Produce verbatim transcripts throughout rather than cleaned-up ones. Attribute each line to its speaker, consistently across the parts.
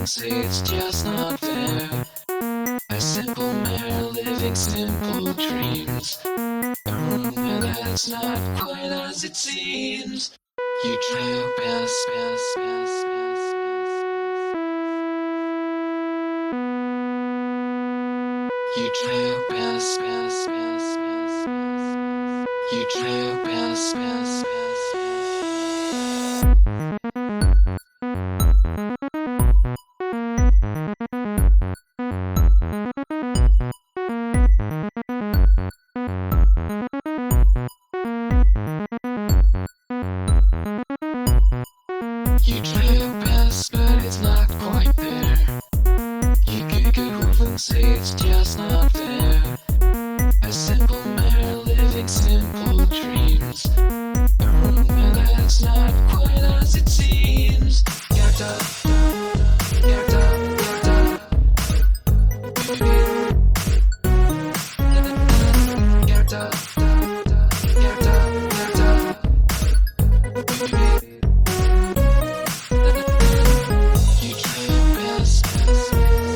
Speaker 1: say it's just not fair. A simple mare living simple dreams. A rumor that's not quite as it seems. You try your best, best, best, best, best. You try your best, best, best, best, best. You try your best, best, best, best. You try your best, but it's not quite there. You giggle and say it's just not fair. A simple mare living simple dreams. A rumor that's not quite as it seems. Get up, get up, get up. Get up, get up, get up. You try your best, best,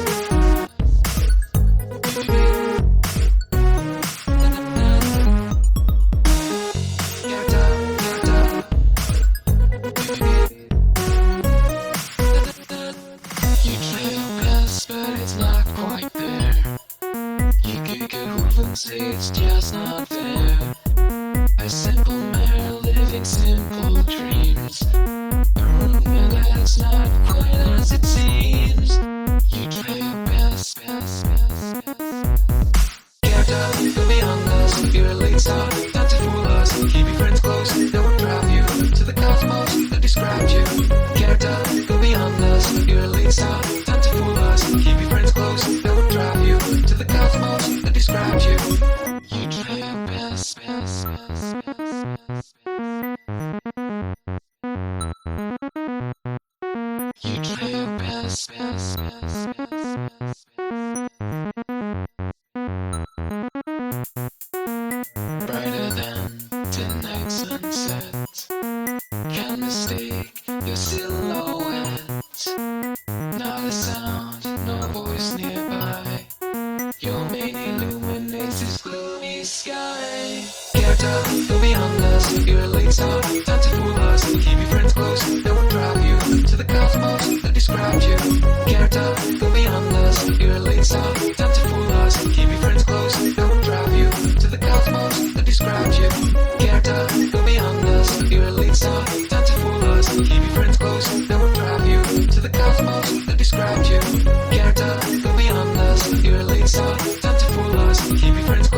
Speaker 1: get up, get up. You try your best, but it's not quite there. You giggle and say it's just not fair. A simple mare living simple dreams. A rumor that's not quite as it seems. You try your best, best, best, best. Get up, go beyond us. You're a late star, not to fool us. Keep your friends close, they won't drive you to the cosmos that described you. Get up, go beyond us. You're a late star, not to fool us. Keep your friends close, they won't drive you to the cosmos that described you. You try your best, best, best, best, best. You try your best, best, best, best, best. Brighter than tonight's sunset. Can't mistake your silhouette. Not a sound, no voice nearby. Your mane illuminates this gloomy sky. Get up, go beyond us. You're a late star, not to fool us. Keep your friends close, they won't drive you to the cosmos that described you. Get up, go beyond us. You're a late star, not to fool us. Keep your friends close, they won't drive you to the cosmos that described you. Get up, go beyond us. You're a late star, not to fool us. Keep your friends close, they won't drive you to the cosmos that described you. Get up, go beyond us. You're a late star, not to fool us. Keep your friends